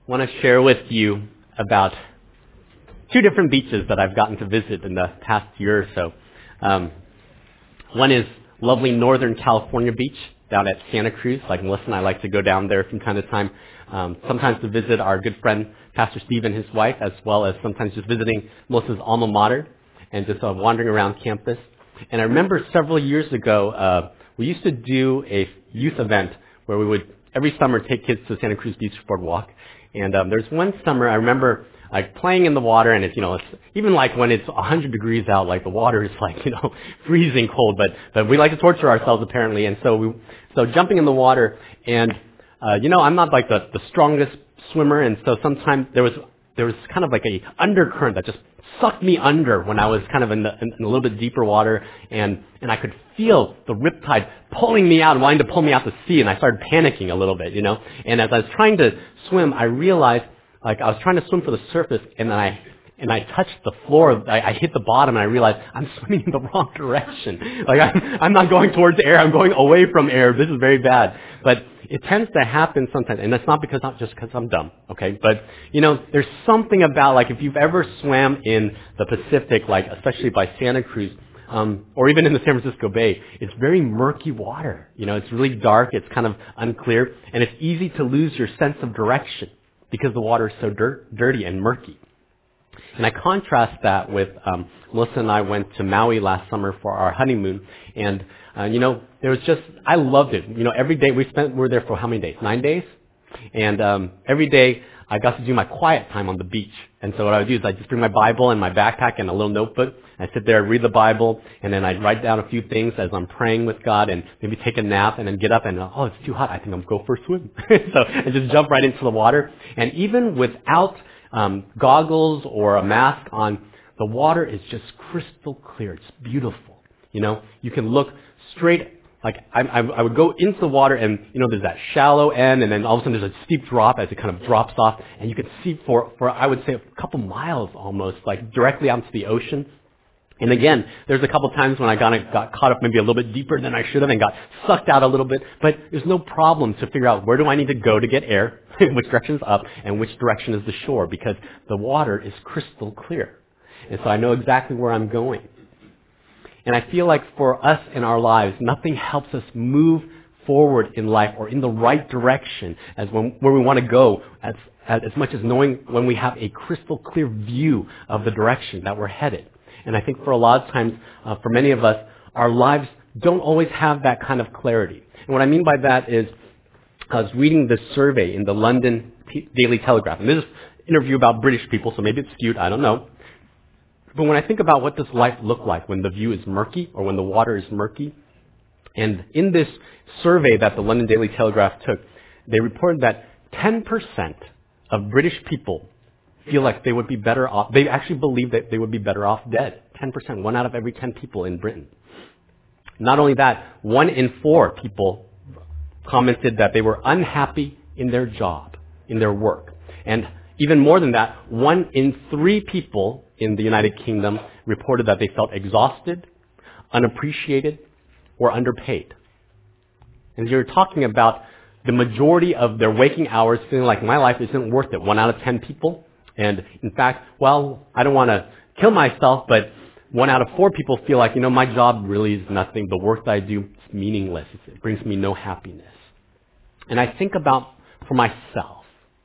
want to share with you about two different beaches that I've gotten to visit in the past year or so. One is lovely Northern California beach down at Santa Cruz. Like Melissa and I like to go down there from time to time, sometimes to visit our good friend Pastor Steve and his wife, as well as sometimes just visiting Melissa's alma mater and just wandering around campus. And I remember several years ago, we used to do a youth event where we would every summer take kids to Santa Cruz Beach Boardwalk. And there's one summer I remember like playing in the water, and it's even like when it's 100 degrees out, like the water is like freezing cold, but we like to torture ourselves apparently. And so jumping in the water, and I'm not like the strongest swimmer, and so sometimes there was kind of like a undercurrent that just sucked me under when I was kind of in a little bit deeper water, and I could feel the riptide pulling me out and wanting to pull me out to sea, and I started panicking a little bit, And as I was trying to swim, I realized like I was trying to swim for the surface, and I touched the floor. I hit the bottom, and I realized I'm swimming in the wrong direction. Like I'm not going towards air. I'm going away from air. This is very bad. But it tends to happen sometimes, and that's not because I'm dumb, okay? But there's something about like if you've ever swam in the Pacific, like especially by Santa Cruz, or even in the San Francisco Bay, it's very murky water. It's really dark. It's kind of unclear, and it's easy to lose your sense of direction because the water is so dirty and murky. And I contrast that with Melissa and I went to Maui last summer for our honeymoon, and there was I loved it. Every day we were there for how many days? 9 days, and every day I got to do my quiet time on the beach. And so what I would do is I just bring my Bible and my backpack and a little notebook. I sit there, read the Bible, and then I'd write down a few things as I'm praying with God, and maybe take a nap, and then get up and it's too hot. I think I'm going to go for a swim. So I just jump right into the water, and even without goggles or a mask on, the water is just crystal clear. It's beautiful. You can look straight. Like I would go into the water, and there's that shallow end, and then all of a sudden there's a steep drop as it kind of drops off, and you can see for I would say a couple miles almost, like directly out into the ocean. And again, there's a couple times when I got caught up maybe a little bit deeper than I should have and got sucked out a little bit, but there's no problem to figure out where do I need to go to get air, which direction is up, and which direction is the shore, because the water is crystal clear. And so I know exactly where I'm going. And I feel like for us in our lives, nothing helps us move forward in life or in the right direction as where we want to go as much as knowing when we have a crystal clear view of the direction that we're headed. And I think for a lot of times, for many of us, our lives don't always have that kind of clarity. And what I mean by that is, I was reading this survey in the London Daily Telegraph. And this is an interview about British people, so maybe it's skewed, I don't know. But when I think about what does life look like when the view is murky or when the water is murky, and in this survey that the London Daily Telegraph took, they reported that 10% of British people feel like they would be better off. They actually believe that they would be better off dead. 10%, 1 out of every 10 people in Britain. Not only that, 1 in 4 people commented that they were unhappy in their job, in their work. And even more than that, 1 in 3 people in the United Kingdom reported that they felt exhausted, unappreciated, or underpaid. And you're talking about the majority of their waking hours feeling like my life isn't worth it. 1 out of 10 people. And in fact, I don't want to kill myself, but 1 out of 4 people feel like, my job really is nothing. The work that I do is meaningless. It brings me no happiness. And I think about for myself,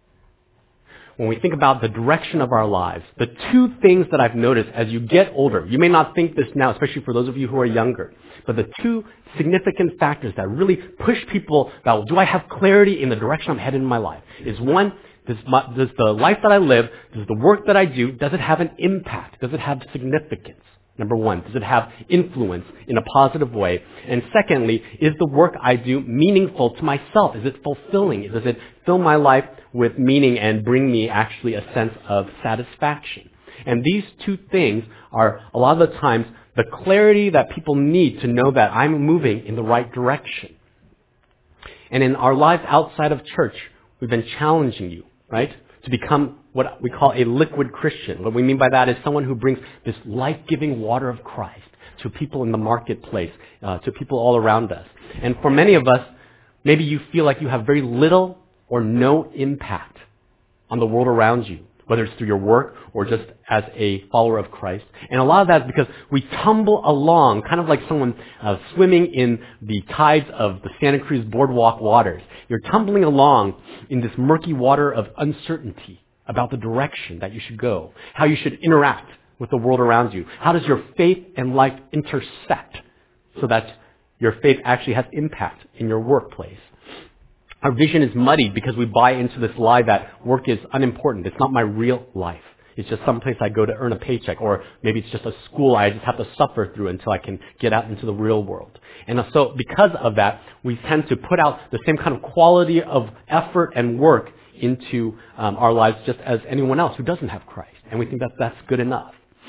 when we think about the direction of our lives, the 2 things that I've noticed as you get older, you may not think this now, especially for those of you who are younger, but the 2 significant factors that really push people about, do I have clarity in the direction I'm headed in my life, is 1, does the life that I live, does the work that I do, does it have an impact? Does it have significance? Number 1, does it have influence in a positive way? And secondly, is the work I do meaningful to myself? Is it fulfilling? Does it fill my life with meaning and bring me actually a sense of satisfaction? And these 2 things are a lot of the times the clarity that people need to know that I'm moving in the right direction. And in our lives outside of church, we've been challenging you, right, to become what we call a liquid Christian. What we mean by that is someone who brings this life-giving water of Christ to people in the marketplace, to people all around us. And for many of us, maybe you feel like you have very little or no impact on the world around you, whether it's through your work or just as a follower of Christ. And a lot of that is because we tumble along, kind of like someone swimming in the tides of the Santa Cruz boardwalk waters. You're tumbling along in this murky water of uncertainty about the direction that you should go, how you should interact with the world around you. How does your faith and life intersect so that your faith actually has impact in your workplace? Our vision is muddied because we buy into this lie that work is unimportant. It's not my real life. It's just someplace I go to earn a paycheck, or maybe it's just a school I just have to suffer through until I can get out into the real world. And so because of that, we tend to put out the same kind of quality of effort and work into our lives just as anyone else who doesn't have Christ. And we think that that's good enough.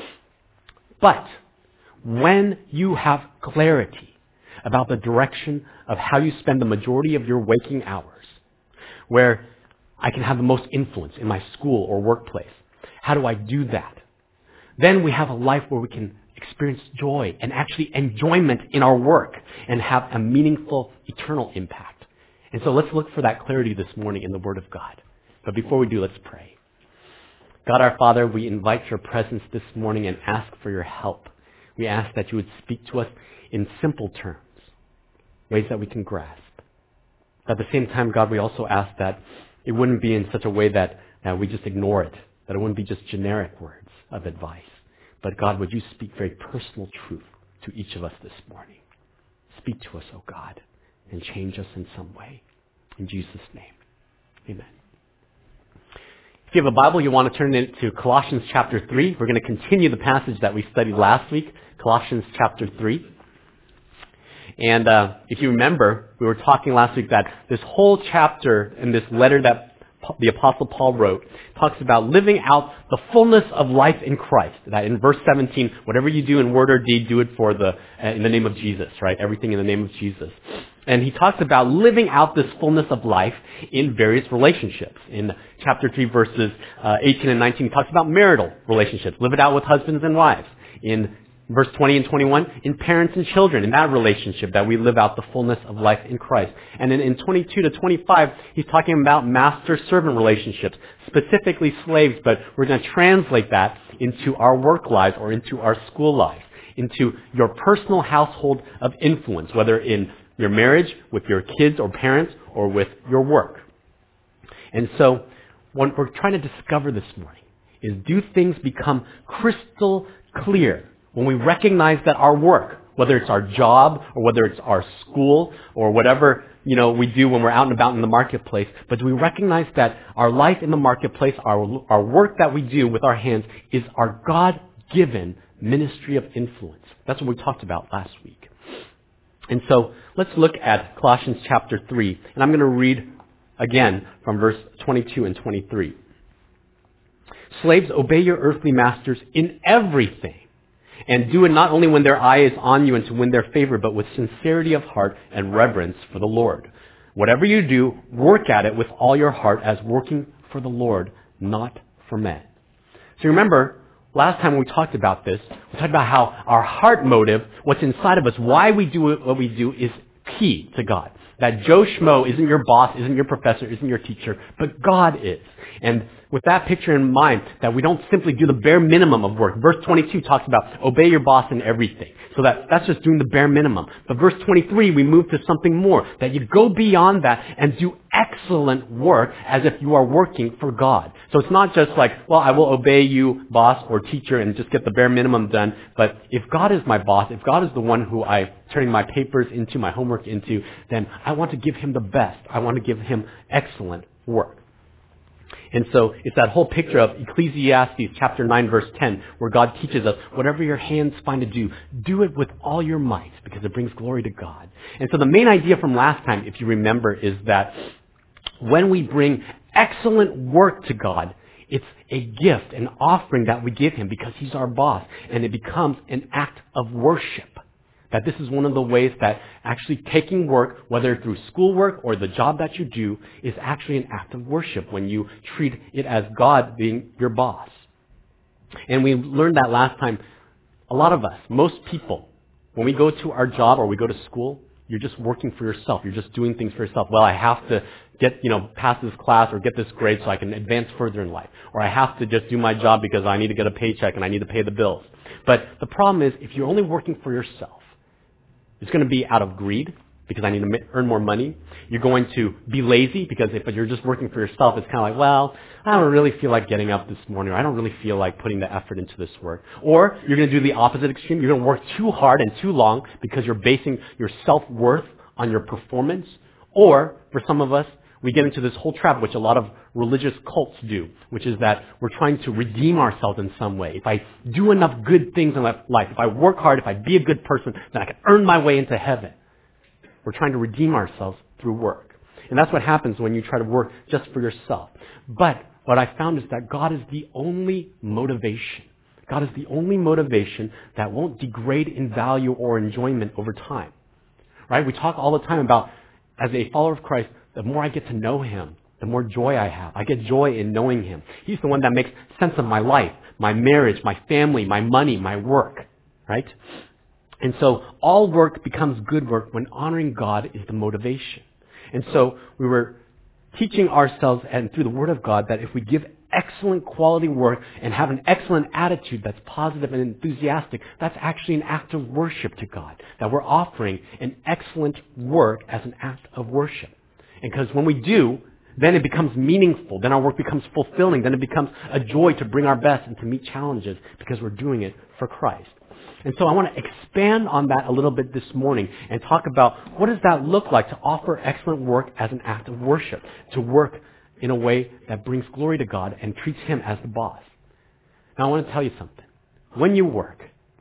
But when you have clarity about the direction of how you spend the majority of your waking hours, where I can have the most influence in my school or workplace, how do I do that? Then we have a life where we can experience joy and actually enjoyment in our work and have a meaningful, eternal impact. And so let's look for that clarity this morning in the Word of God. But before we do, let's pray. God our Father, we invite your presence this morning and ask for your help. We ask that you would speak to us in simple terms, ways that we can grasp. At the same time, God, we also ask that it wouldn't be in such a way that we just ignore it, that it wouldn't be just generic words of advice. But God, would you speak very personal truth to each of us this morning? Speak to us, oh God, and change us in some way. In Jesus' name, amen. If you have a Bible, you want to turn it to Colossians chapter 3. We're going to continue the passage that we studied last week, Colossians chapter 3. And if you remember, we were talking last week that this whole chapter in this letter that the Apostle Paul wrote talks about living out the fullness of life in Christ. That in verse 17, whatever you do in word or deed, do it for in the name of Jesus, right? Everything in the name of Jesus. And he talks about living out this fullness of life in various relationships. In chapter 3, verses 18 and 19, he talks about marital relationships. Live it out with husbands and wives. In verse 20 and 21, in parents and children, in that relationship, that we live out the fullness of life in Christ. And then in 22 to 25, he's talking about master-servant relationships, specifically slaves, but we're going to translate that into our work lives or into our school lives, into your personal household of influence, whether in your marriage, with your kids or parents, or with your work. And so what we're trying to discover this morning is, do things become crystal clear when we recognize that our work, whether it's our job or whether it's our school or whatever, we do when we're out and about in the marketplace, but do we recognize that our life in the marketplace, our work that we do with our hands is our God-given ministry of influence? That's what we talked about last week. And so let's look at Colossians chapter 3, and I'm going to read again from verse 22 and 23. Slaves, obey your earthly masters in everything, and do it not only when their eye is on you and to win their favor, but with sincerity of heart and reverence for the Lord. Whatever you do, work at it with all your heart as working for the Lord, not for men. So remember, last time we talked about this, we talked about how our heart motive, what's inside of us, why we do what we do, is key to God. That Joe Schmo isn't your boss, isn't your professor, isn't your teacher, but God is. And with that picture in mind, that we don't simply do the bare minimum of work. Verse 22 talks about obey your boss in everything. So that's just doing the bare minimum. But verse 23, we move to something more, that you go beyond that and do excellent work as if you are working for God. So it's not just like, well, I will obey you, boss or teacher, and just get the bare minimum done. But if God is my boss, if God is the one who I'm turning my papers into, my homework into, then I want to give him the best. I want to give him excellent work. And so it's that whole picture of Ecclesiastes chapter 9 verse 10 where God teaches us, whatever your hands find to do, do it with all your might because it brings glory to God. And so the main idea from last time, if you remember, is that when we bring excellent work to God, it's a gift, an offering that we give him because he's our boss, and it becomes an act of worship. That this is one of the ways that actually taking work, whether through schoolwork or the job that you do, is actually an act of worship when you treat it as God being your boss. And we learned that last time. A lot of us, most people, when we go to our job or we go to school, you're just working for yourself. You're just doing things for yourself. Well, I have to, pass this class or get this grade so I can advance further in life. Or I have to just do my job because I need to get a paycheck and I need to pay the bills. But the problem is, if you're only working for yourself, it's going to be out of greed because I need to earn more money. You're going to be lazy because if you're just working for yourself, it's kind of like, well, I don't really feel like getting up this morning, or I don't really feel like putting the effort into this work. Or you're going to do the opposite extreme. You're going to work too hard and too long because you're basing your self-worth on your performance. Or, for some of us, we get into this whole trap, which a lot of religious cults do, which is that we're trying to redeem ourselves in some way. If I do enough good things in life, if I work hard, if I be a good person, then I can earn my way into heaven. We're trying to redeem ourselves through work. And that's what happens when you try to work just for yourself. But what I found is that God is the only motivation. God is the only motivation that won't degrade in value or enjoyment over time. Right? We talk all the time about, as a follower of Christ, the more I get to know Him, the more joy I have. I get joy in knowing Him. He's the one that makes sense of my life, my marriage, my family, my money, my work. Right? And so all work becomes good work when honoring God is the motivation. And so we were teaching ourselves and through the Word of God that if we give excellent quality work and have an excellent attitude that's positive and enthusiastic, that's actually an act of worship to God. That we're offering an excellent work as an act of worship. And because when we do, then it becomes meaningful. Then our work becomes fulfilling. Then it becomes a joy to bring our best and to meet challenges because we're doing it for Christ. And so I want to expand on that a little bit this morning and talk about what does that look like to offer excellent work as an act of worship, to work in a way that brings glory to God and treats Him as the boss. Now I want to tell you something. When you work,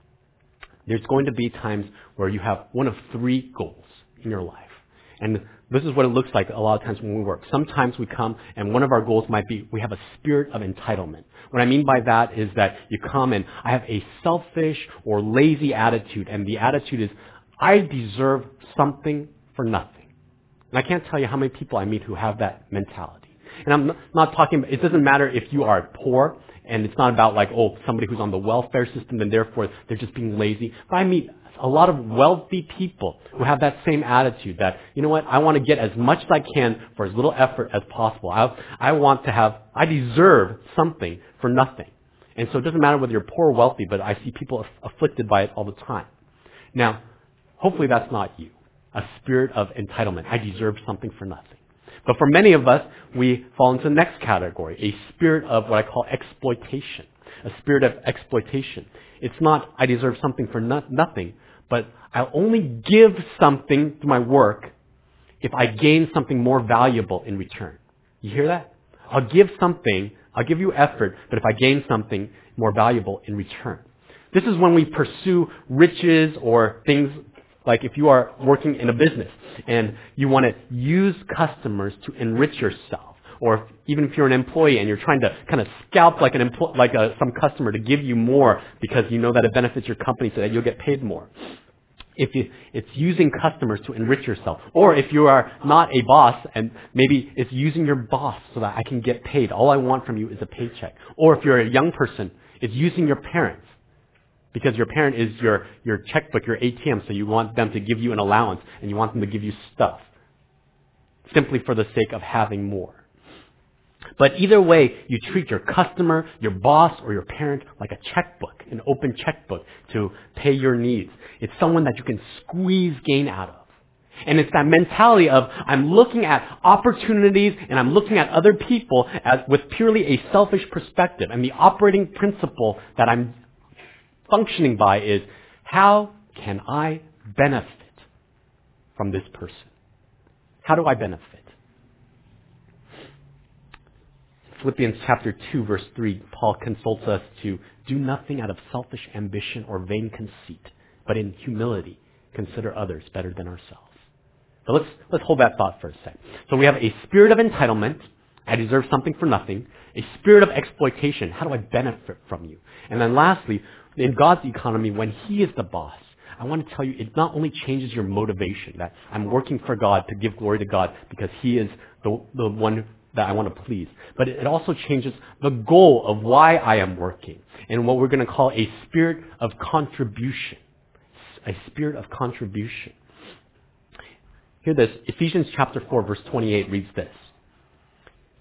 there's going to be times where you have one of three goals in your life. And this is what it looks like a lot of times when we work. Sometimes we come and one of our goals might be we have a spirit of entitlement. What I mean by that is that you come and I have a selfish or lazy attitude, and the attitude is I deserve something for nothing. And I can't tell you how many people I meet who have that mentality. And I'm not talking, it doesn't matter if you are poor, and it's not about like, somebody who's on the welfare system and therefore they're just being lazy. But I meet a lot of wealthy people who have that same attitude that, you know what, I want to get as much as I can for as little effort as possible. I deserve something for nothing. And so it doesn't matter whether you're poor or wealthy, but I see people afflicted by it all the time. Now, hopefully that's not you. A spirit of entitlement. I deserve something for nothing. But for many of us, we fall into the next category, a spirit of what I call exploitation. A spirit of exploitation. It's not, I deserve something for nothing, but I'll only give something to my work if I gain something more valuable in return. You hear that? I'll give you effort, but if I gain something more valuable in return. This is when we pursue riches or things like if you are working in a business and you want to use customers to enrich yourself. Or even if you're an employee and you're trying to kind of scalp some customer to give you more because you know that it benefits your company so that you'll get paid more. It's using customers to enrich yourself. Or if you are not a boss and maybe it's using your boss so that I can get paid. All I want from you is a paycheck. Or if you're a young person, it's using your parents. Because your parent is your checkbook, your ATM, so you want them to give you an allowance and you want them to give you stuff. Simply for the sake of having more. But either way, you treat your customer, your boss, or your parent like a checkbook, an open checkbook to pay your needs. It's someone that you can squeeze gain out of. And it's that mentality of I'm looking at opportunities and I'm looking at other people with purely a selfish perspective. And the operating principle that I'm functioning by is how can I benefit from this person? How do I benefit? Philippians chapter 2, verse 3, Paul consults us to do nothing out of selfish ambition or vain conceit, but in humility consider others better than ourselves. So let's hold that thought for a second. So we have a spirit of entitlement. I deserve something for nothing. A spirit of exploitation. How do I benefit from you? And then lastly, in God's economy, when He is the boss, I want to tell you, it not only changes your motivation, that I'm working for God to give glory to God because He is the one that I want to please. But it also changes the goal of why I am working and what we're going to call a spirit of contribution. A spirit of contribution. Hear this. Ephesians chapter 4 verse 28 reads this.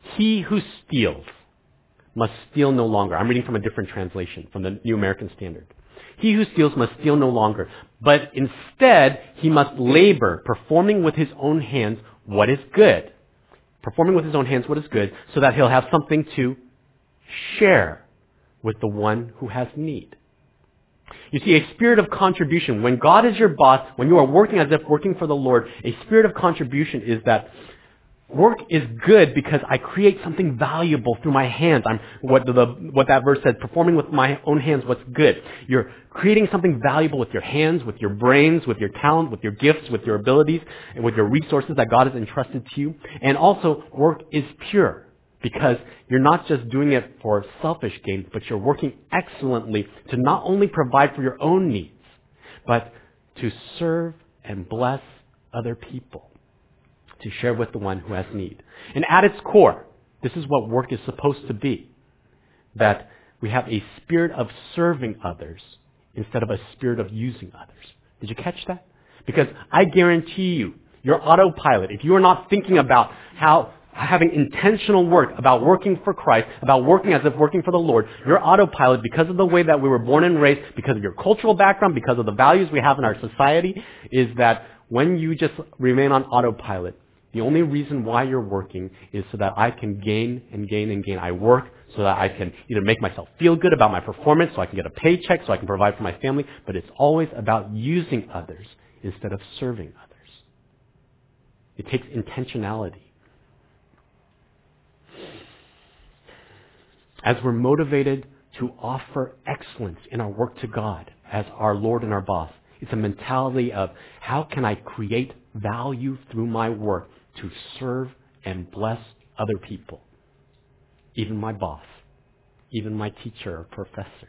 He who steals must steal no longer. I'm reading from a different translation, from the New American Standard. He who steals must steal no longer, but instead he must labor, performing with his own hands what is good. Performing with his own hands what is good, so that he'll have something to share with the one who has need. You see, a spirit of contribution, when God is your boss, when you are working as if working for the Lord, a spirit of contribution is that work is good because I create something valuable through my hands. What that verse said, performing with my own hands what's good. You're creating something valuable with your hands, with your brains, with your talent, with your gifts, with your abilities, and with your resources that God has entrusted to you. And also, work is pure because you're not just doing it for selfish gain, but you're working excellently to not only provide for your own needs, but to serve and bless other people, to share with the one who has need. And at its core, this is what work is supposed to be. That we have a spirit of serving others instead of a spirit of using others. Did you catch that? Because I guarantee you, your autopilot, if you are not thinking about how having intentional work, about working for Christ, about working as if working for the Lord, your autopilot, because of the way that we were born and raised, because of your cultural background, because of the values we have in our society, is that when you just remain on autopilot, the only reason why you're working is so that I can gain and gain and gain. I work so that I can either make myself feel good about my performance, so I can get a paycheck, so I can provide for my family, but it's always about using others instead of serving others. It takes intentionality. As we're motivated to offer excellence in our work to God as our Lord and our boss, it's a mentality of how can I create value through my work to serve and bless other people, even my boss, even my teacher or professor,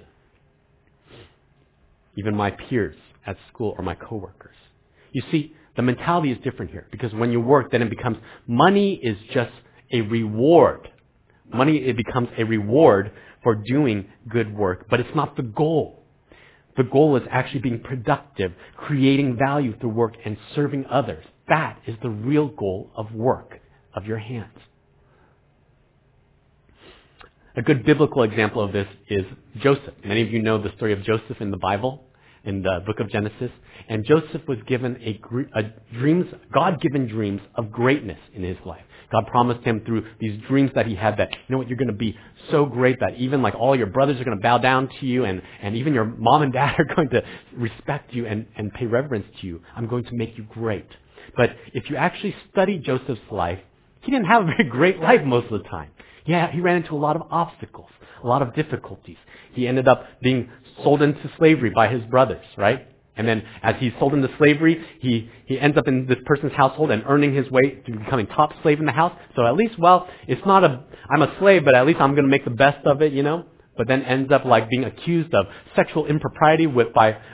even my peers at school or my coworkers. You see, the mentality is different here because when you work, then it becomes money is just a reward. Money, it becomes a reward for doing good work, but it's not the goal. The goal is actually being productive, creating value through work, and serving others. That is the real goal of work, of your hands. A good biblical example of this is Joseph. Many of you know the story of Joseph in the Bible, in the book of Genesis. And Joseph was given God-given dreams of greatness in his life. God promised him through these dreams that he had that, you know what, you're going to be so great that even like all your brothers are going to bow down to you and even your mom and dad are going to respect you and pay reverence to you. I'm going to make you great. But if you actually study Joseph's life, he didn't have a very great life most of the time. Yeah, he ran into a lot of obstacles, a lot of difficulties. He ended up being sold into slavery by his brothers, right? And then as he's sold into slavery, he ends up in this person's household and earning his way to becoming top slave in the house. So at least, well, it's not I'm a slave, but at least I'm going to make the best of it, you know? But then ends up like being accused of sexual impropriety with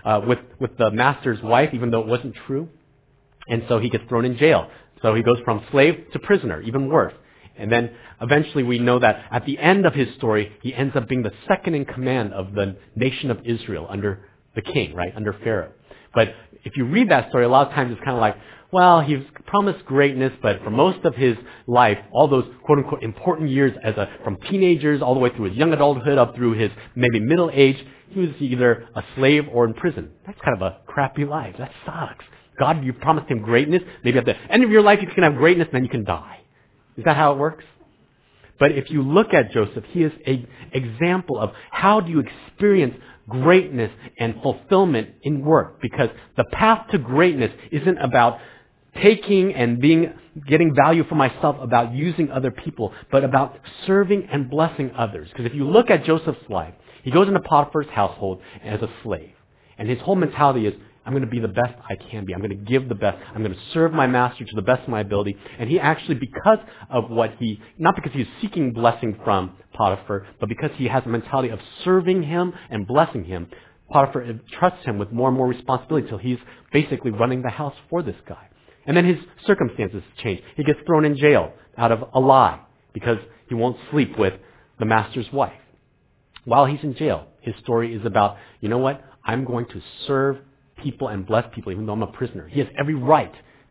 the master's wife, even though it wasn't true. And so he gets thrown in jail. So he goes from slave to prisoner, even worse. And then eventually we know that at the end of his story, he ends up being the second in command of the nation of Israel under the king, right, under Pharaoh. But if you read that story, a lot of times it's kind of like, well, he was promised greatness, but for most of his life, all those quote-unquote important years from teenagers all the way through his young adulthood up through his maybe middle age, he was either a slave or in prison. That's kind of a crappy life. That sucks. God, you promised him greatness. Maybe at the end of your life you can have greatness and then you can die. Is that how it works? But if you look at Joseph, he is an example of how do you experience greatness and fulfillment in work. Because the path to greatness isn't about taking and getting value for myself, about using other people, but about serving and blessing others. Because if you look at Joseph's life, he goes into Potiphar's household as a slave. And his whole mentality is, I'm going to be the best I can be. I'm going to give the best. I'm going to serve my master to the best of my ability. And he actually, because of not because he's seeking blessing from Potiphar, but because he has a mentality of serving him and blessing him, Potiphar trusts him with more and more responsibility until he's basically running the house for this guy. And then his circumstances change. He gets thrown in jail out of a lie because he won't sleep with the master's wife. While he's in jail, his story is about, you know what? I'm going to serve people and bless people even though I'm a prisoner. He has every right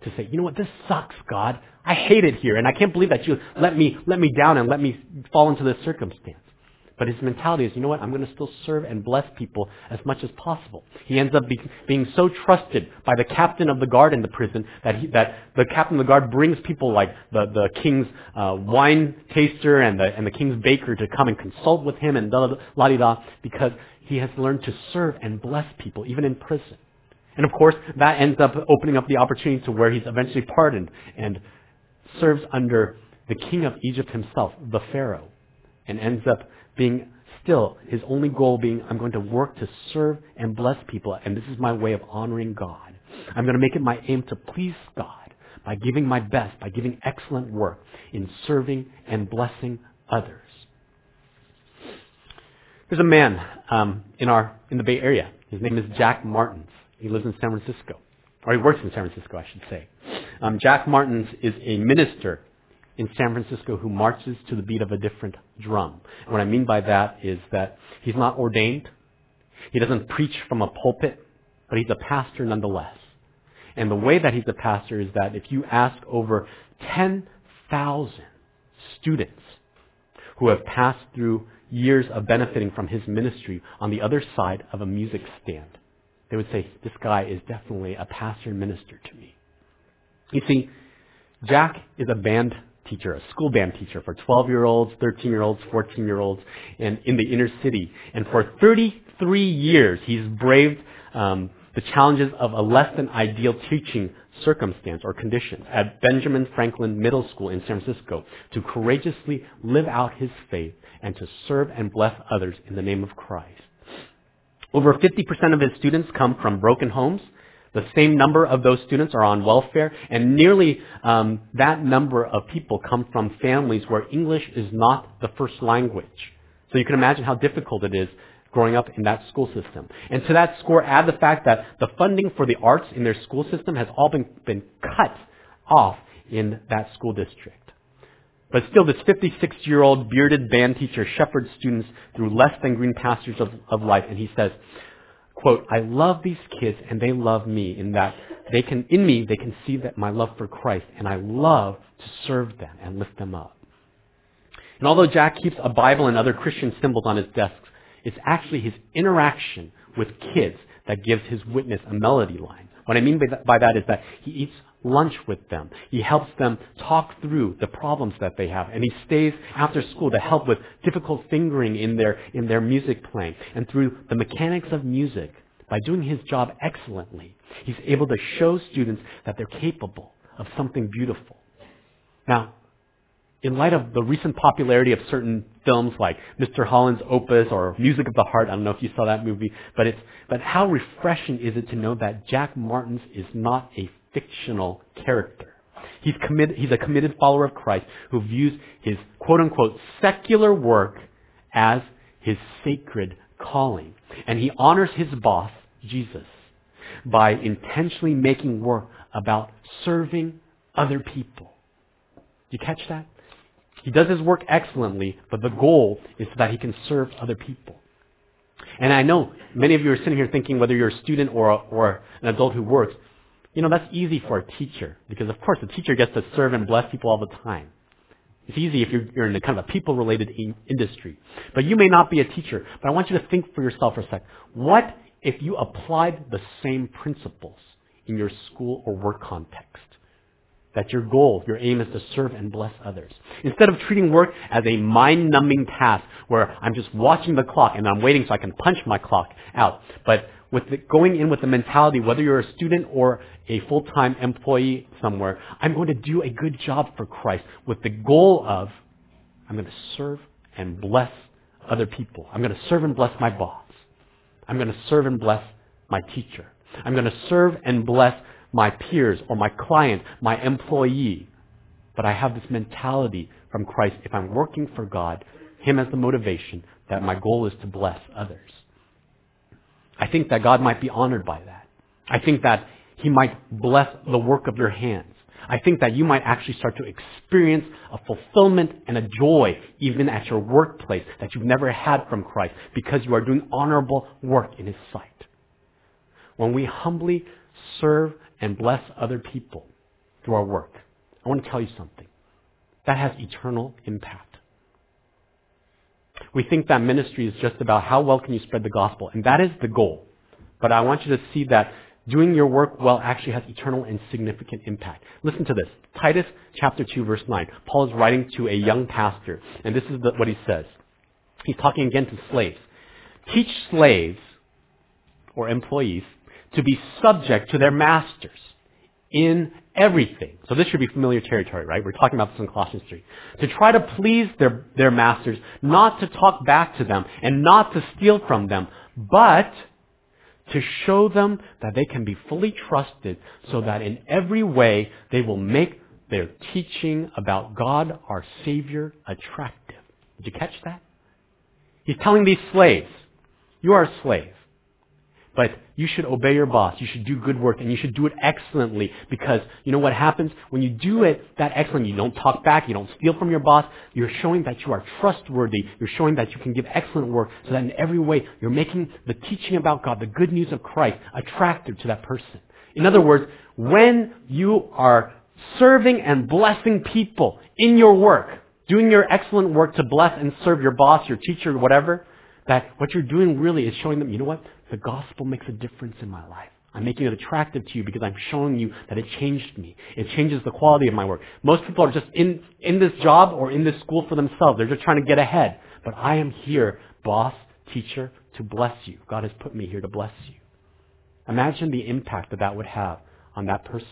to say, you know what, this sucks, God. I hate it here, and I can't believe that you let me down and let me fall into this circumstance. But his mentality is, you know what, I'm going to still serve and bless people as much as possible. He ends up being so trusted by the captain of the guard in the prison that the captain of the guard brings people like the king's wine taster and the king's baker to come and consult with him and la-di-da, because he has learned to serve and bless people, even in prison. And of course, that ends up opening up the opportunity to where he's eventually pardoned and serves under the king of Egypt himself, the Pharaoh, and ends up being still his only goal being, I'm going to work to serve and bless people, and this is my way of honoring God. I'm going to make it my aim to please God by giving my best, by giving excellent work in serving and blessing others. There's a man in the Bay Area. His name is Jack Martins. He lives in San Francisco, or he works in San Francisco, I should say. Jack Martins is a minister in San Francisco who marches to the beat of a different drum. And what I mean by that is that he's not ordained. He doesn't preach from a pulpit, but he's a pastor nonetheless. And the way that he's a pastor is that if you ask over 10,000 students who have passed through years of benefiting from his ministry on the other side of a music stand, they would say, this guy is definitely a pastor and minister to me. You see, Jack is a band teacher, a school band teacher for 12-year-olds, 13-year-olds, 14-year-olds, and in the inner city. And for 33 years, he's braved the challenges of a less than ideal teaching circumstance or conditions at Benjamin Franklin Middle School in San Francisco to courageously live out his faith and to serve and bless others in the name of Christ. Over 50% of his students come from broken homes. The same number of those students are on welfare, and nearly that number of people come from families where English is not the first language. So you can imagine how difficult it is growing up in that school system. And to that score, add the fact that the funding for the arts in their school system has all been cut off in that school district. But still, this 56-year-old bearded band teacher shepherds students through less than green pastures of life, and he says, quote, I love these kids and they love me in that they can see that my love for Christ, and I love to serve them and lift them up. And although Jack keeps a Bible and other Christian symbols on his desk, it's actually his interaction with kids that gives his witness a melody line. What I mean by that is that he eats lunch with them. He helps them talk through the problems that they have. And he stays after school to help with difficult fingering in their music playing. And through the mechanics of music, by doing his job excellently, he's able to show students that they're capable of something beautiful. Now, in light of the recent popularity of certain films like Mr. Holland's Opus or Music of the Heart, I don't know if you saw that movie, but how refreshing is it to know that Jack Martins is not a fictional character. He's a committed follower of Christ who views his quote-unquote secular work as his sacred calling. And he honors his boss, Jesus, by intentionally making work about serving other people. Do you catch that? He does his work excellently, but the goal is so that he can serve other people. And I know many of you are sitting here thinking, whether you're a student or an adult who works, that's easy for a teacher, because of course a teacher gets to serve and bless people all the time. It's easy if you're in a kind of a people-related industry. But you may not be a teacher, but I want you to think for yourself for a sec. What if you applied the same principles in your school or work context? That your goal, your aim is to serve and bless others. Instead of treating work as a mind-numbing task where I'm just watching the clock and I'm waiting so I can punch my clock out. But going in with the mentality, whether you're a student or a full-time employee somewhere, I'm going to do a good job for Christ with the goal of, I'm going to serve and bless other people. I'm going to serve and bless my boss. I'm going to serve and bless my teacher. I'm going to serve and bless my peers or my client, my employee. But I have this mentality from Christ, if I'm working for God, Him as the motivation, that my goal is to bless others. I think that God might be honored by that. I think that He might bless the work of your hands. I think that you might actually start to experience a fulfillment and a joy even at your workplace that you've never had from Christ because you are doing honorable work in His sight. When we humbly serve and bless other people, through our work, I want to tell you something. That has eternal impact. We think that ministry is just about how well can you spread the gospel, and that is the goal. But I want you to see that doing your work well actually has eternal and significant impact. Listen to this. Titus chapter 2, verse 9. Paul is writing to a young pastor, and this is what he says. He's talking again to slaves. Teach slaves, or employees, to be subject to their masters in everything. So this should be familiar territory, right? We're talking about this in Colossians 3. To try to please their masters, not to talk back to them, and not to steal from them, but to show them that they can be fully trusted so that in every way they will make their teaching about God, our Savior, attractive. Did you catch that? He's telling these slaves, you are a slave, but you should obey your boss. You should do good work, and you should do it excellently, because you know what happens? When you do it that excellent, you don't talk back, you don't steal from your boss, you're showing that you are trustworthy, you're showing that you can give excellent work, so that in every way you're making the teaching about God, the good news of Christ, attractive to that person. In other words, when you are serving and blessing people in your work, doing your excellent work to bless and serve your boss, your teacher, whatever, that what you're doing really is showing them, you know what? The gospel makes a difference in my life. I'm making it attractive to you because I'm showing you that it changed me. It changes the quality of my work. Most people are just in this job or in this school for themselves. They're just trying to get ahead. But I am here, boss, teacher, to bless you. God has put me here to bless you. Imagine the impact that would have on that person.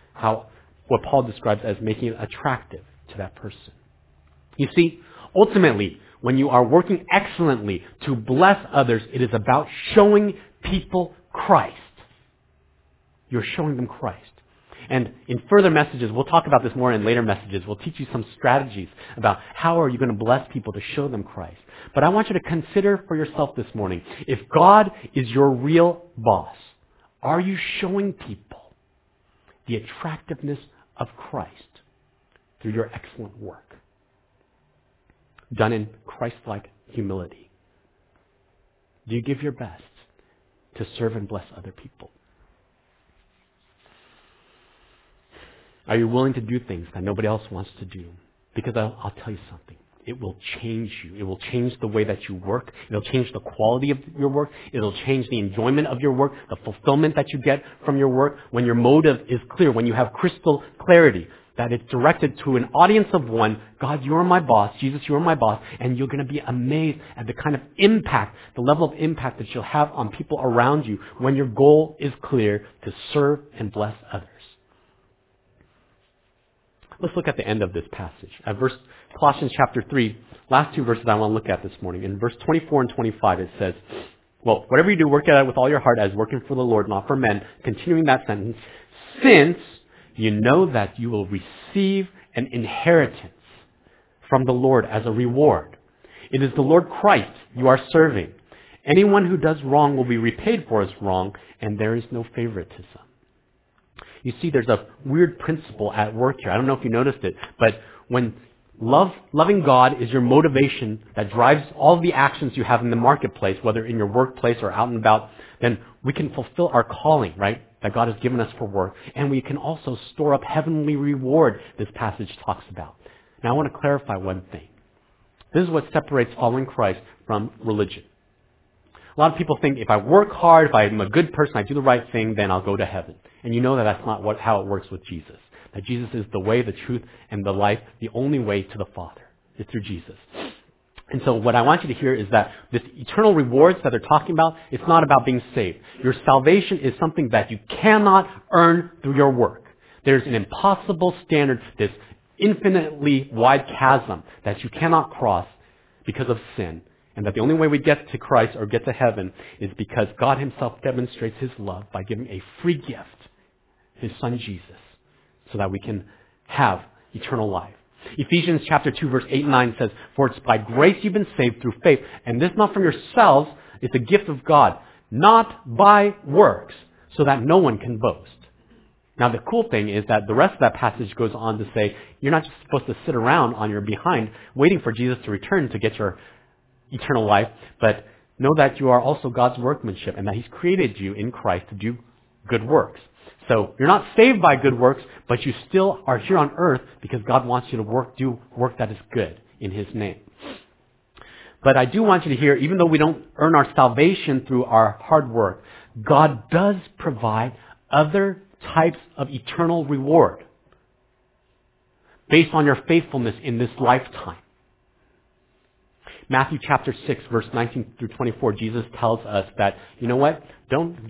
What Paul describes as making it attractive to that person. You see, ultimately, when you are working excellently to bless others, it is about showing people Christ. You're showing them Christ. And in further messages, we'll talk about this more in later messages. We'll teach you some strategies about how are you going to bless people to show them Christ. But I want you to consider for yourself this morning, if God is your real boss, are you showing people the attractiveness of Christ through your excellent work, done in Christ-like humility? Do you give your best to serve and bless other people? Are you willing to do things that nobody else wants to do? Because I'll tell you something. It will change you. It will change the way that you work. It'll change the quality of your work. It'll change the enjoyment of your work, the fulfillment that you get from your work when your motive is clear, when you have crystal clarity, that it's directed to an audience of one. God, you're my boss. Jesus, you're my boss. And you're going to be amazed at the kind of impact, the level of impact that you'll have on people around you when your goal is clear to serve and bless others. Let's look at the end of this passage. At Colossians chapter 3, last two verses I want to look at this morning. In verse 24 and 25 it says, well, whatever you do, work at it with all your heart as working for the Lord, not for men. Continuing that sentence, since you know that you will receive an inheritance from the Lord as a reward. It is the Lord Christ you are serving. Anyone who does wrong will be repaid for his wrong, and there is no favoritism. You see, there's a weird principle at work here. I don't know if you noticed it, but when loving God is your motivation that drives all the actions you have in the marketplace, whether in your workplace or out and about, then we can fulfill our calling, right, that God has given us for work. And we can also store up heavenly reward, this passage talks about. Now, I want to clarify one thing. This is what separates following Christ from religion. A lot of people think if I work hard, if I'm a good person, I do the right thing, then I'll go to heaven. And you know that that's not how it works with Jesus. That Jesus is the way, the truth, and the life. The only way to the Father is through Jesus. And so what I want you to hear is that this eternal rewards that they're talking about, it's not about being saved. Your salvation is something that you cannot earn through your work. There's an impossible standard, this infinitely wide chasm that you cannot cross because of sin. And that the only way we get to Christ or get to heaven is because God himself demonstrates his love by giving a free gift, his son Jesus, so that we can have eternal life. Ephesians chapter 2 verse 8 and 9 says, for it's by grace you've been saved through faith, and this not from yourselves, it's a gift of God, not by works, so that no one can boast. Now the cool thing is that the rest of that passage goes on to say, you're not just supposed to sit around on your behind waiting for Jesus to return to get your eternal life, but know that you are also God's workmanship and that he's created you in Christ to do good works. So you're not saved by good works, but you still are here on earth because God wants you to do work that is good in His name. But I do want you to hear, even though we don't earn our salvation through our hard work, God does provide other types of eternal reward based on your faithfulness in this lifetime. Matthew chapter 6, verse 19 through 24, Jesus tells us that, you know what? Don't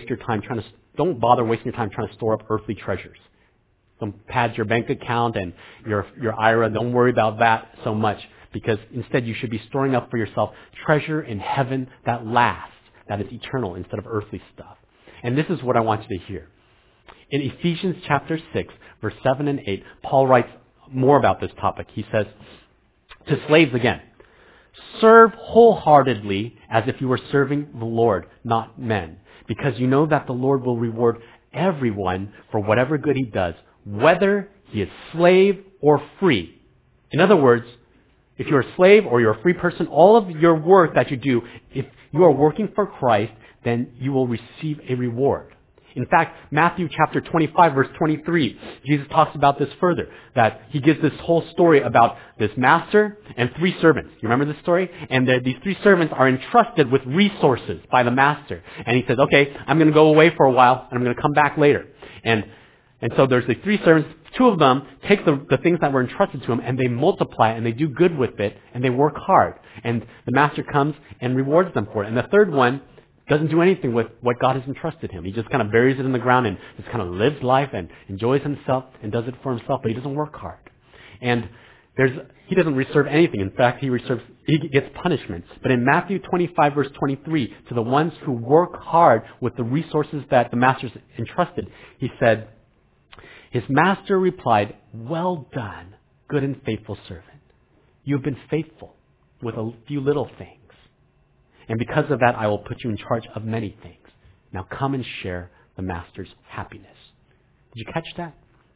bother wasting your time trying to store up earthly treasures. Don't pad your bank account and your IRA. Don't worry about that so much, because instead you should be storing up for yourself treasure in heaven that lasts, that is eternal instead of earthly stuff. And this is what I want you to hear. In Ephesians chapter 6, verse 7 and 8, Paul writes more about this topic. He says, to slaves again, serve wholeheartedly as if you were serving the Lord, not men, because you know that the Lord will reward everyone for whatever good he does, whether he is slave or free. In other words, if you're a slave or you're a free person, all of your work that you do, if you are working for Christ, then you will receive a reward. In fact, Matthew chapter 25, verse 23, Jesus talks about this further, that he gives this whole story about this master and three servants. You remember this story? And these three servants are entrusted with resources by the master. And he says, okay, I'm going to go away for a while, and I'm going to come back later. And so there's the three servants. Two of them take the things that were entrusted to them, and they multiply, and they do good with it, and they work hard. And the master comes and rewards them for it. And the third one doesn't do anything with what God has entrusted him. He just kind of buries it in the ground and just kind of lives life and enjoys himself and does it for himself, but he doesn't work hard. And he doesn't reserve anything. In fact, he gets punishments. But in Matthew 25, verse 23, to the ones who work hard with the resources that the master's entrusted, he said, his master replied, well done, good and faithful servant. You have been faithful with a few little things. And because of that, I will put you in charge of many things. Now come and share the master's happiness. Did you catch that?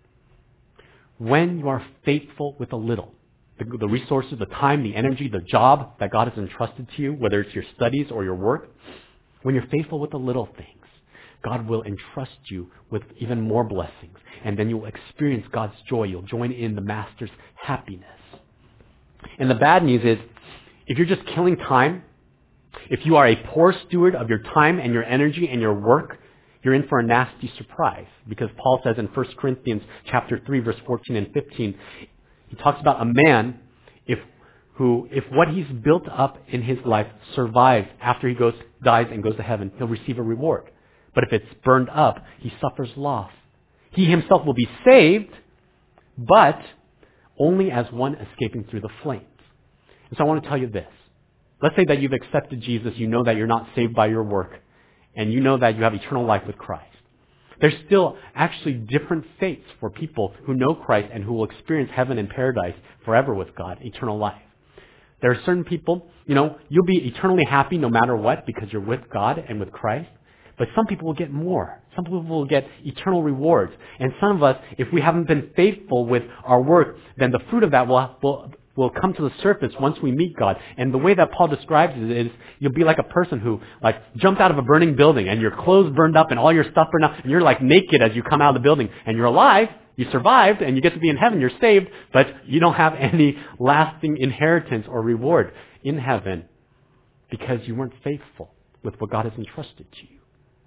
When you are faithful with a little, the resources, the time, the energy, the job that God has entrusted to you, whether it's your studies or your work, when you're faithful with the little things, God will entrust you with even more blessings. And then you'll experience God's joy. You'll join in the master's happiness. And the bad news is, if you're just killing time, if you are a poor steward of your time and your energy and your work, you're in for a nasty surprise. Because Paul says in 1 Corinthians chapter 3, verse 14 and 15, he talks about a man if what he's built up in his life survives after he dies and goes to heaven, he'll receive a reward. But if it's burned up, he suffers loss. He himself will be saved, but only as one escaping through the flames. And so I want to tell you this. Let's say that you've accepted Jesus, you know that you're not saved by your work, and you know that you have eternal life with Christ. There's still actually different fates for people who know Christ and who will experience heaven and paradise forever with God, eternal life. There are certain people, you'll be eternally happy no matter what because you're with God and with Christ. But some people will get more. Some people will get eternal rewards. And some of us, if we haven't been faithful with our work, then the fruit of that will come to the surface once we meet God. And the way that Paul describes it is you'll be like a person who jumped out of a burning building and your clothes burned up and all your stuff burned up and you're naked as you come out of the building and you're alive, you survived and you get to be in heaven, you're saved, but you don't have any lasting inheritance or reward in heaven because you weren't faithful with what God has entrusted to you.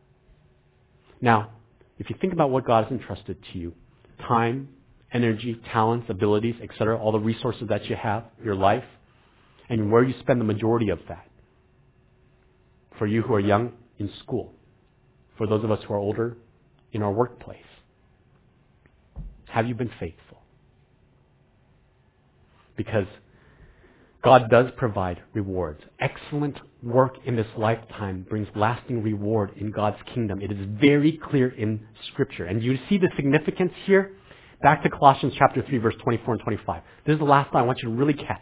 Now, if you think about what God has entrusted to you, time, energy, talents, abilities, etc., all the resources that you have, your life, and where you spend the majority of that. For you who are young, in school. For those of us who are older, in our workplace. Have you been faithful? Because God does provide rewards. Excellent work in this lifetime brings lasting reward in God's kingdom. It is very clear in Scripture. And you see the significance here? Back to Colossians chapter 3, verse 24 and 25. This is the last line I want you to really catch.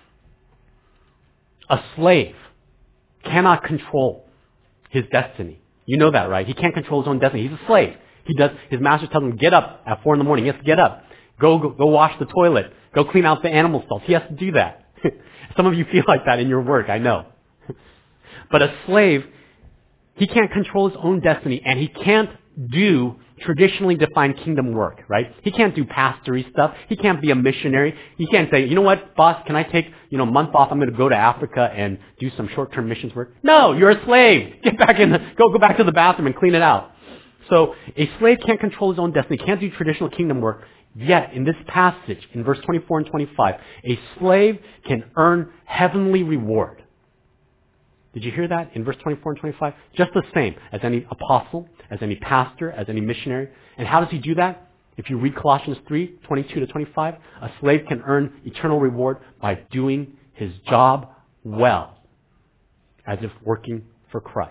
A slave cannot control his destiny. You know that, right? He can't control his own destiny. He's a slave. His master tells him, get up at 4 a.m. He has to get up. Go wash the toilet. Go clean out the animal stalls. He has to do that. Some of you feel like that in your work, I know. But a slave, he can't control his own destiny, and he can't do traditionally defined kingdom work, right? He can't do pastory stuff. He can't be a missionary. He can't say, you know what, boss, can I take, a month off? I'm going to go to Africa and do some short-term missions work. No, you're a slave. Get back go back to the bathroom and clean it out. So a slave can't control his own destiny, can't do traditional kingdom work. Yet, in this passage, in verse 24 and 25, a slave can earn heavenly reward. Did you hear that in verse 24 and 25? Just the same as any apostle, as any pastor, as any missionary. And how does he do that? If you read Colossians 3, 22 to 25, a slave can earn eternal reward by doing his job well, as if working for Christ.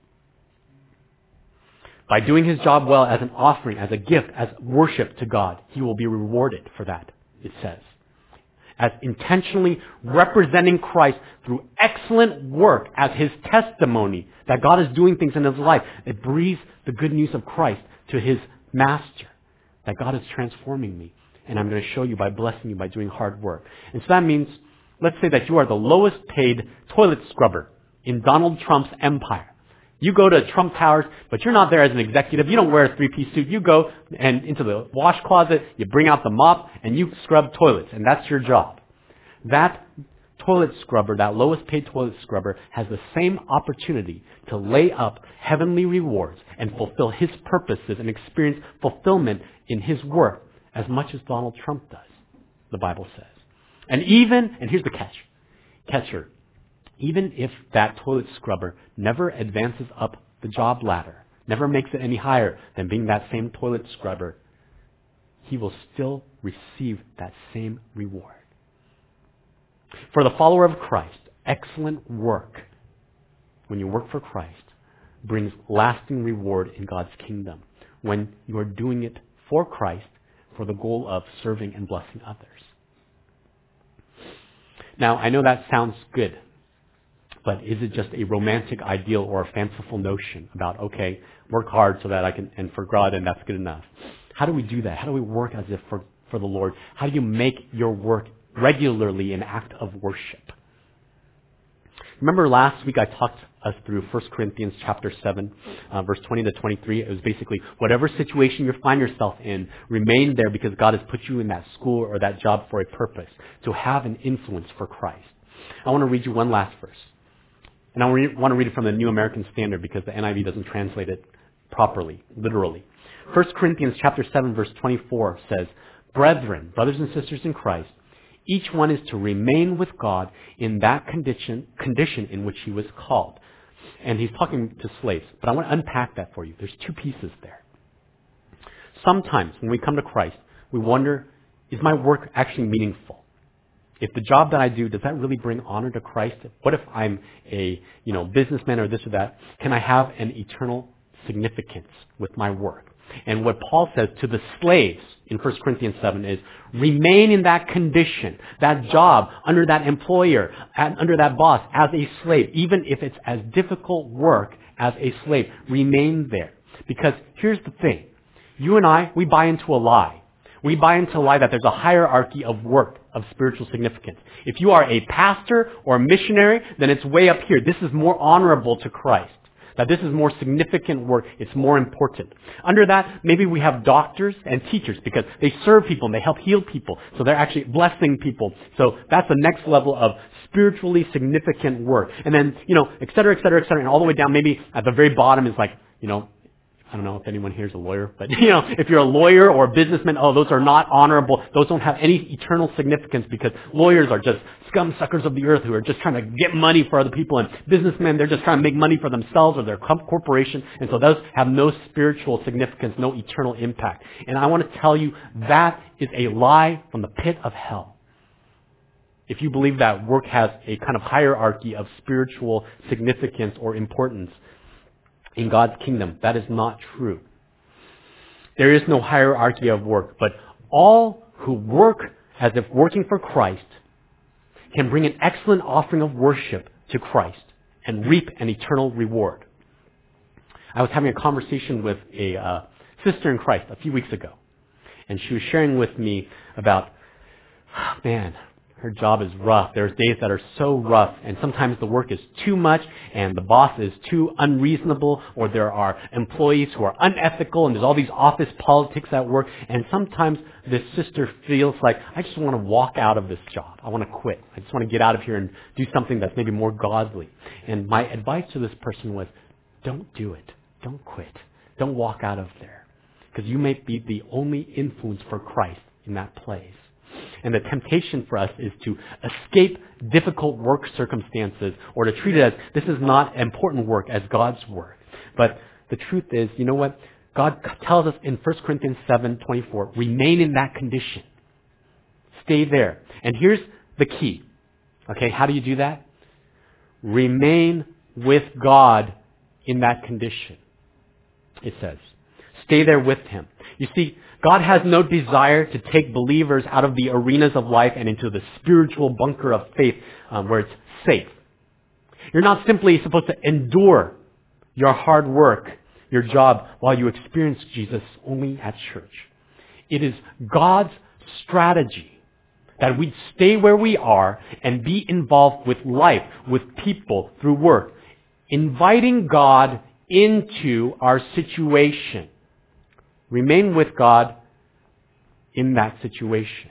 By doing his job well as an offering, as a gift, as worship to God, he will be rewarded for that, it says. As intentionally representing Christ through excellent work as his testimony that God is doing things in his life. It breathes the good news of Christ to his master, that God is transforming me. And I'm going to show you by blessing you by doing hard work. And so that means, let's say that you are the lowest paid toilet scrubber in Donald Trump's empire. You go to Trump Towers, but you're not there as an executive. You don't wear a three-piece suit. You go and into the wash closet, you bring out the mop, and you scrub toilets, and that's your job. That toilet scrubber, that lowest paid toilet scrubber, has the same opportunity to lay up heavenly rewards and fulfill his purposes and experience fulfillment in his work as much as Donald Trump does, the Bible says. And here's the catcher, even if that toilet scrubber never advances up the job ladder, never makes it any higher than being that same toilet scrubber, he will still receive that same reward. For the follower of Christ, excellent work, when you work for Christ, brings lasting reward in God's kingdom when you are doing it for Christ for the goal of serving and blessing others. Now, I know that sounds good. But is it just a romantic ideal or a fanciful notion about, okay, work hard so that I can, and for God, and that's good enough? How do we do that? How do we work as if for the Lord? How do you make your work regularly an act of worship? Remember last week I talked us through 1 Corinthians chapter 7, verse 20 to 23. It was basically whatever situation you find yourself in, remain there because God has put you in that school or that job for a purpose, to have an influence for Christ. I want to read you one last verse. And I want to read it from the New American Standard because the NIV doesn't translate it properly, literally. 1 Corinthians chapter 7, verse 24 says, "Brethren, brothers and sisters in Christ, each one is to remain with God in that condition in which he was called." And he's talking to slaves. But I want to unpack that for you. There's two pieces there. Sometimes when we come to Christ, we wonder, is my work actually meaningful? If the job that I do, does that really bring honor to Christ? What if I'm a, businessman or this or that? Can I have an eternal significance with my work? And what Paul says to the slaves in 1 Corinthians 7 is, remain in that condition, that job, under that employer, under that boss, as a slave, even if it's as difficult work as a slave. Remain there. Because here's the thing. You and I, we buy into a lie. We buy into a lie that there's a hierarchy of work, of spiritual significance. If you are a pastor or a missionary, then it's way up here. This is more honorable to Christ. That this is more significant work. It's more important. Under that, maybe we have doctors and teachers because they serve people and they help heal people. So they're actually blessing people. So that's the next level of spiritually significant work. And then, et cetera, et cetera, et cetera. And all the way down, maybe at the very bottom is like, I don't know if anyone here is a lawyer, but if you're a lawyer or a businessman, those are not honorable. Those don't have any eternal significance because lawyers are just scum suckers of the earth who are just trying to get money for other people, and businessmen, they're just trying to make money for themselves or their corporation, and so those have no spiritual significance, no eternal impact. And I want to tell you that is a lie from the pit of hell. If you believe that work has a kind of hierarchy of spiritual significance or importance in God's kingdom, that is not true. There is no hierarchy of work, but all who work as if working for Christ can bring an excellent offering of worship to Christ and reap an eternal reward. I was having a conversation with a sister in Christ a few weeks ago, and she was sharing with me about, her job is rough. There's days that are so rough, and sometimes the work is too much, and the boss is too unreasonable, or there are employees who are unethical, and there's all these office politics at work, and sometimes this sister feels like, I just want to walk out of this job. I want to quit. I just want to get out of here and do something that's maybe more godly. And my advice to this person was, don't do it. Don't quit. Don't walk out of there. Because you may be the only influence for Christ in that place. And the temptation for us is to escape difficult work circumstances or to treat it as this is not important work as God's work. But the truth is, you know what? God tells us in 1 Corinthians 7:24, remain in that condition. Stay there. And here's the key. Okay, how do you do that? Remain with God in that condition. It says, stay there with Him. You see, God has no desire to take believers out of the arenas of life and into the spiritual bunker of faith where it's safe. You're not simply supposed to endure your hard work, your job, while you experience Jesus only at church. It is God's strategy that we stay where we are and be involved with life, with people, through work, inviting God into our situation. Remain with God in that situation.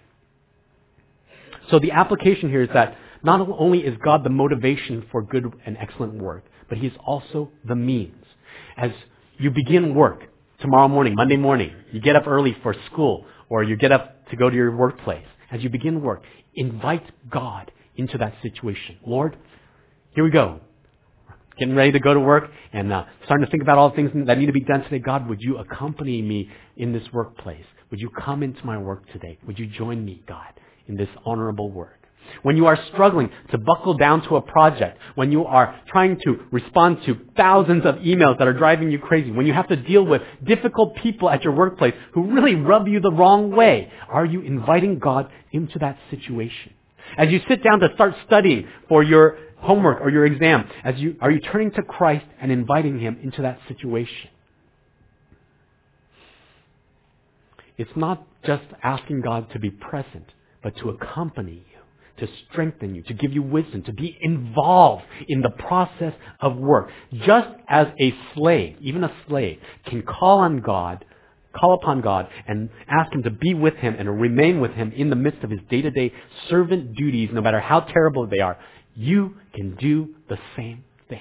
So the application here is that not only is God the motivation for good and excellent work, but He's also the means. As you begin work tomorrow morning, Monday morning, you get up early for school, or you get up to go to your workplace. As you begin work, invite God into that situation. Lord, here we go. Getting ready to go to work and starting to think about all the things that need to be done today. God, would you accompany me in this workplace? Would you come into my work today? Would you join me, God, in this honorable work? When you are struggling to buckle down to a project, when you are trying to respond to thousands of emails that are driving you crazy, when you have to deal with difficult people at your workplace who really rub you the wrong way, are you inviting God into that situation? As you sit down to start studying for your homework or your exam, are you turning to Christ and inviting Him into that situation? It's not just asking God to be present, but to accompany you, to strengthen you, to give you wisdom, to be involved in the process of work. Just as a slave, even a slave, can call upon God and ask Him to be with him and remain with Him in the midst of his day-to-day servant duties, no matter how terrible they are, you can do the same thing.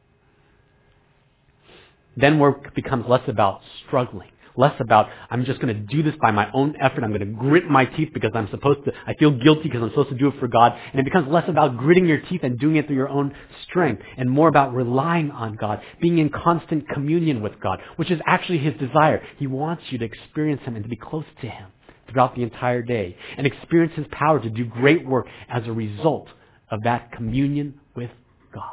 Then work becomes less about struggling, less about, I'm just going to do this by my own effort. I'm going to grit my teeth because I feel guilty because I'm supposed to do it for God. And it becomes less about gritting your teeth and doing it through your own strength and more about relying on God, being in constant communion with God, which is actually His desire. He wants you to experience Him and to be close to Him throughout the entire day and experience His power to do great work as a result of that communion with God.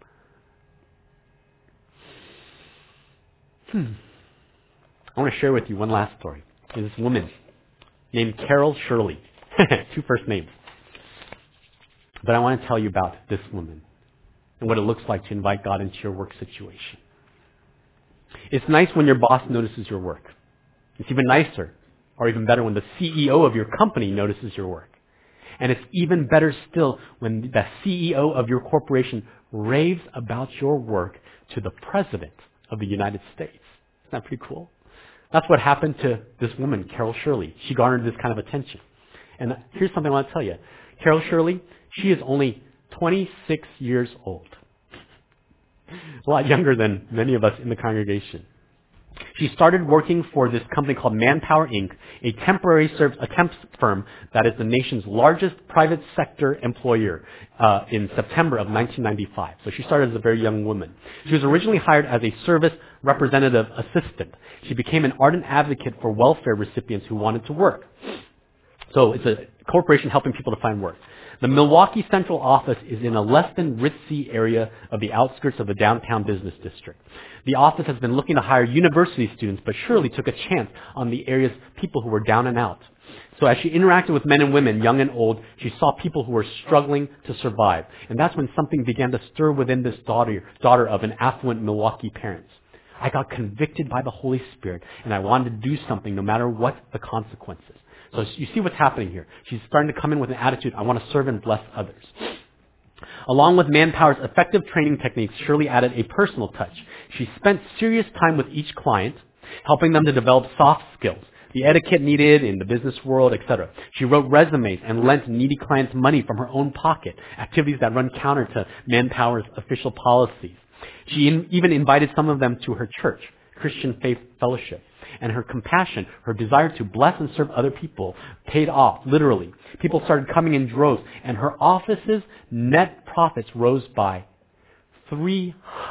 I want to share with you one last story. There's this woman named Carol Shirley. 2 first names. But I want to tell you about this woman and what it looks like to invite God into your work situation. It's nice when your boss notices your work. It's even nicer or even better when the CEO of your company notices your work. And it's even better still when the CEO of your corporation raves about your work to the President of the United States. Isn't that pretty cool? That's what happened to this woman, Carol Shirley. She garnered this kind of attention. And here's something I want to tell you. Carol Shirley, she is only 26 years old. A lot younger than many of us in the congregation. She started working for this company called Manpower Inc., a temp firm that is the nation's largest private sector employer in September of 1995. So she started as a very young woman. She was originally hired as a service representative assistant. She became an ardent advocate for welfare recipients who wanted to work. So it's a corporation helping people to find work. The Milwaukee Central office is in a less than ritzy area of the outskirts of the downtown business district. The office has been looking to hire university students, but Shirley took a chance on the area's people who were down and out. So as she interacted with men and women, young and old, she saw people who were struggling to survive. And that's when something began to stir within this daughter of an affluent Milwaukee parents. I got convicted by the Holy Spirit, and I wanted to do something no matter what the consequences. So you see what's happening here. She's starting to come in with an attitude, I want to serve and bless others. Along with Manpower's effective training techniques, Shirley added a personal touch. She spent serious time with each client, helping them to develop soft skills, the etiquette needed in the business world, etc. She wrote resumes and lent needy clients money from her own pocket, activities that run counter to Manpower's official policies. She even invited some of them to her church, Christian Faith Fellowship. And her compassion, her desire to bless and serve other people paid off, literally. People started coming in droves, and her office's net profits rose by 300%.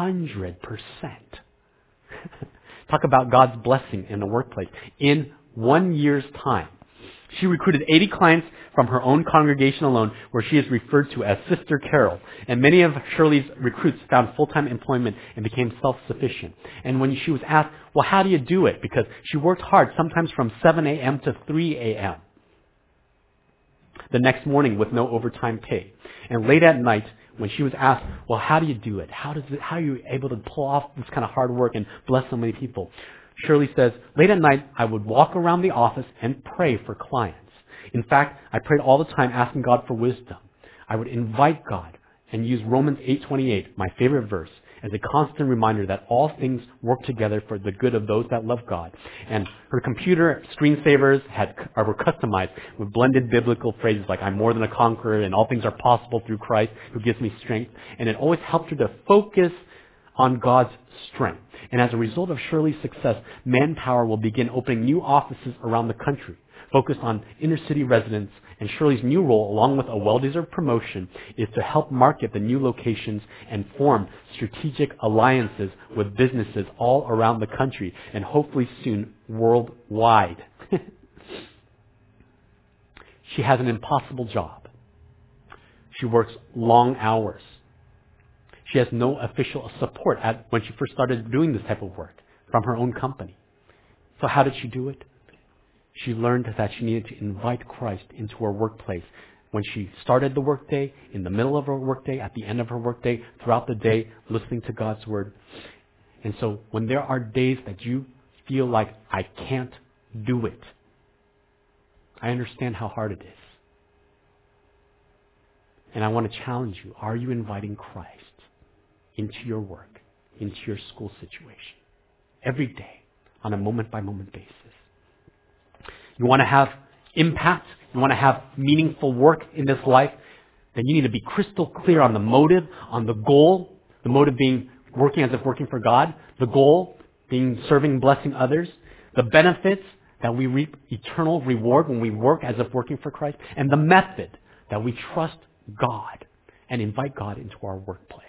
Talk about God's blessing in the workplace. In 1 year's time, she recruited 80 clients from her own congregation alone, where she is referred to as Sister Carol. And many of Shirley's recruits found full-time employment and became self-sufficient. And when she was asked, well, how do you do it? Because she worked hard, sometimes from 7 a.m. to 3 a.m. the next morning with no overtime pay. And late at night, when she was asked, well, how do you do it? How are you able to pull off this kind of hard work and bless so many people? Shirley says, late at night, I would walk around the office and pray for clients. In fact, I prayed all the time asking God for wisdom. I would invite God and use Romans 8:28, my favorite verse, as a constant reminder that all things work together for the good of those that love God. And her computer screensavers were customized with blended biblical phrases like, I'm more than a conqueror and all things are possible through Christ who gives me strength. And it always helped her to focus on God's strength. And as a result of Shirley's success, Manpower will begin opening new offices around the country, focused on inner city residents. And Shirley's new role, along with a well-deserved promotion, is to help market the new locations and form strategic alliances with businesses all around the country and hopefully soon worldwide. She has an impossible job. She works long hours. She has no official support when she first started doing this type of work from her own company. So how did she do it? She learned that she needed to invite Christ into her workplace when she started the workday, in the middle of her workday, at the end of her workday, throughout the day, listening to God's word. And so when there are days that you feel like, I can't do it, I understand how hard it is. And I want to challenge you. Are you inviting Christ into your work, into your school situation, every day, on a moment-by-moment basis? You want to have impact, you want to have meaningful work in this life, then you need to be crystal clear on the motive, on the goal, the motive being working as if working for God, the goal being serving and blessing others, the benefits that we reap eternal reward when we work as if working for Christ, and the method that we trust God and invite God into our workplace.